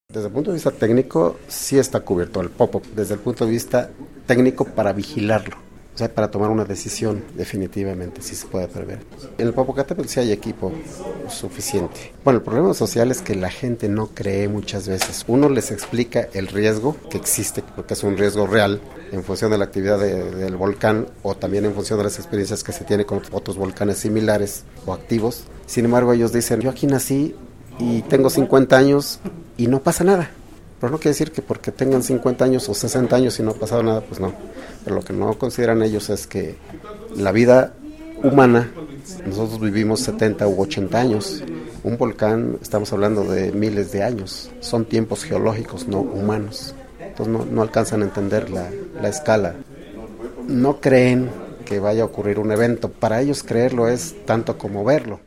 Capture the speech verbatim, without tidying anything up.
Desde el punto de vista técnico, sí está cubierto el Popo, desde el punto de vista técnico para vigilarlo, o sea, para tomar una decisión definitivamente, sí se puede prever. En el Popocatépetl sí hay equipo suficiente. Bueno, el problema social es que la gente no cree muchas veces. Uno les explica el riesgo que existe, porque es un riesgo real, en función de la actividad de, del volcán o también en función de las experiencias que se tiene con otros volcanes similares o activos. Sin embargo, ellos dicen, yo aquí nací y tengo cincuenta años y no pasa nada. Pero no quiere decir que porque tengan cincuenta años o sesenta años y no ha pasado nada, pues no. Pero lo que no consideran ellos es que la vida humana, nosotros vivimos setenta u ochenta años. Un volcán, estamos hablando de miles de años. Son tiempos geológicos, no humanos. Entonces no, no alcanzan a entender la, la escala. No creen que vaya a ocurrir un evento. Para ellos creerlo es tanto como verlo.